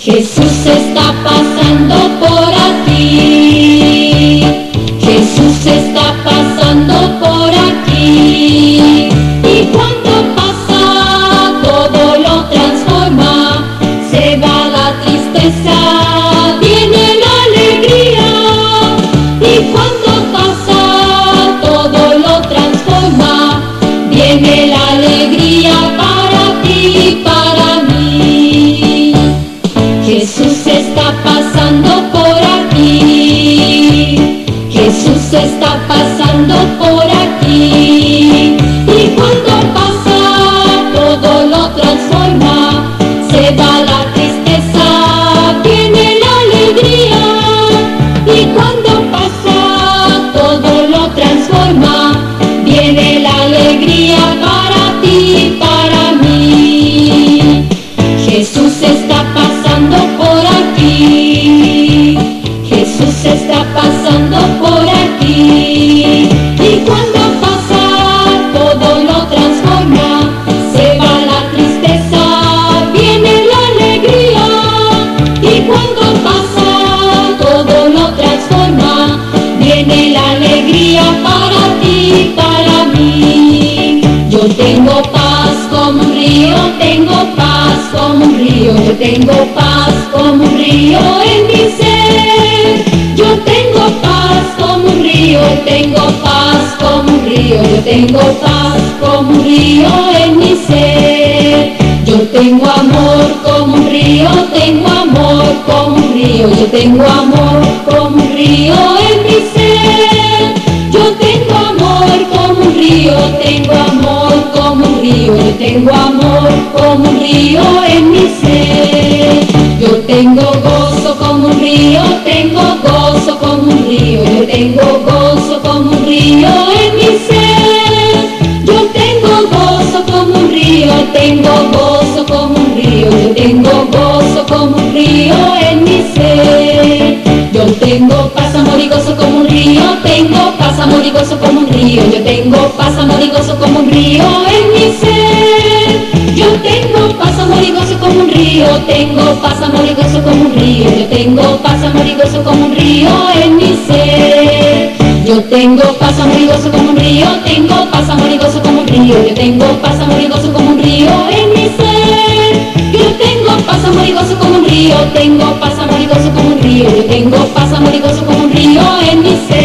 Jesús está pasando por aquí. Jesús está pasando por aquí. Y cuando pasa, todo lo transforma. Se va la tristeza, viene la alegría. Y cuando pasa, todo lo transforma. Viene la alegría para ti y para mí. Jesús está pasando por aquí. Jesús está pasando por aquí. Y cuando pasa, todo lo transforma. Se va la tristeza, viene la alegría. Y cuando pasa, todo lo transforma. Viene la alegría para ti y para mí. Jesús está pasando por aquí. Jesús está pasando por aquí. Y cuando pasa, todo lo transforma. Se va la tristeza, viene la alegría. Y cuando pasa, todo lo transforma. Viene la alegría para ti y para mí. Yo tengo paz como un río, tengo paz como un río. Yo tengo paz como un río en mi ser. Yo tengo paz como un río, tengo paz como un río. Yo tengo paz como un río en mi ser. Yo tengo amor como un río, tengo amor como un río. Yo tengo amor como un río en mi ser. Yo tengo amor como un río, tengo amor como un río. Yo tengo amor como un río en mi ser. Yo tengo gozo como un río, tengo gozo como un río. Yo tengo gozo como un río en mi ser. Yo tengo gozo como un río, tengo gozo como un río. Yo tengo gozo como un río en mi ser. Yo tengo paz, amor y gozo como un río. Tengo paz, amor y gozo como un río. Yo tengo paz, amor y gozo como un río en mi ser. Yo tengo paz, amor y gozo como un río. Tengo paz, amor y gozo como un río. Yo tengo paz, amor y gozo como un río en mi ser. Yo tengo paz, amor y gozo como un río. Tengo paz, amor y gozo como un río. Yo tengo paz, amor y gozo como un río en mi ser. Yo tengo paz, amor y gozo como un río. Tengo paz, amor y gozo como un río. Yo tengo paz, amor y gozo como un río en mi ser.